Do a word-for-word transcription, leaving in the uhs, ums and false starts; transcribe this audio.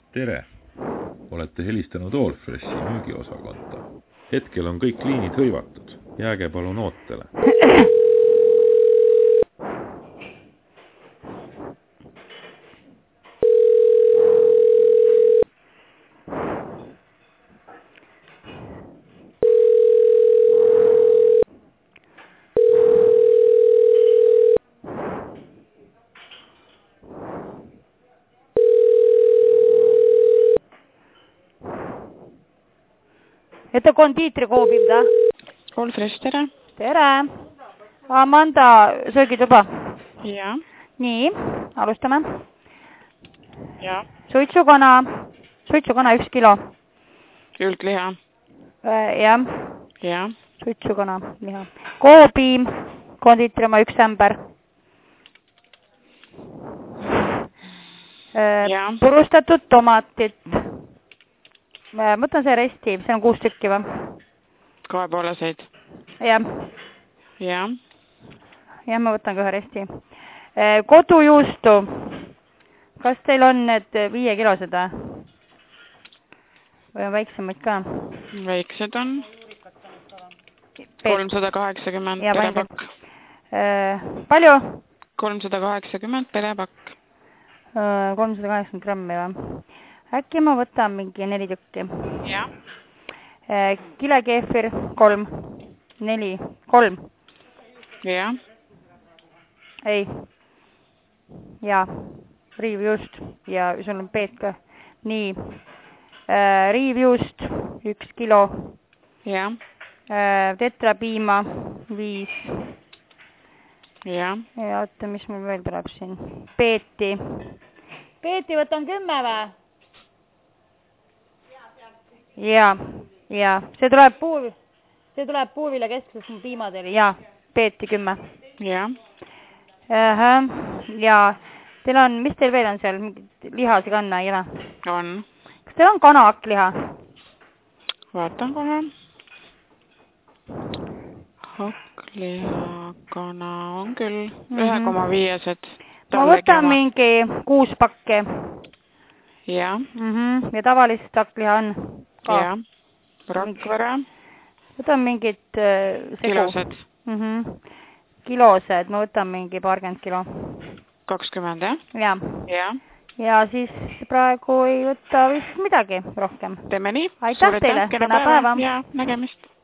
Tere! Olete helistanud Allfreshi müügiosakonda. Hetkel on kõik liinid hõivatud. Jääge palun ootele. Että kondiitri koopilta. Allfresh, tere. Tere. Amanda söögituba. Ja. Nii, alustame. Ja. Suitsukana, suitsukana üks kilo. Üldliha. Jah. Ja. Suitsukana liha. Koobi, kondiitri oma üks ämber. Ja. Purustatud tomatit. Mõtlen see resti, see on kuus tükki või? Kahepoolaseid. Jah. Ja. Jah, ma võtan ka ühe resti. Kodujuustu. Kas teil on need viie kilosed või? Või on väiksemaid ka? Väiksed on. kolmsada kaheksakümmend perepakk. Palju? kolmsada kaheksakümmend perepakk. kolmsada kaheksakümmend grammi või? Äkki ma võtan mingi neli tükki. Ja. Kilekeefir kolm. Neli. Kolm. Ja. Ei. Ja. Riivjuust. Ja sul on peet ka. Nii. Riivjuust. Üks kilo. Ja. Tetrapiima. Viis. Ja. Ja oota, mis mul veel tuleb siin. Peeti. Peeti võtan kümme või? Ja, ja. See tuleb puu, see tuleb puuvile keskseks mu piimadele. Ja, peeti kümme. Ja. Aha, ja. Teil on, mis teil veel on seal? Lihasi kanna, ei ole? On. Kas teil on kanaakkliha? Vaatan kohe. Hakkliha kana on küll. ühe koma viiesed. Ma võtan mingi kuus pakke. Ja. Mhm. Ja tavalist hakkliha on? Ja. Rakvere. Võtan mingid äh, segu. Kilosed. Mhm. Kilosed. Ma võtan mingi paarkümmend kilo. kakskümmend, jah? Ja. Ja. Ja siis praegu ei võta vist midagi rohkem. Teeme nii. Aitäh teile. Kena päeva. Ja, nägemist.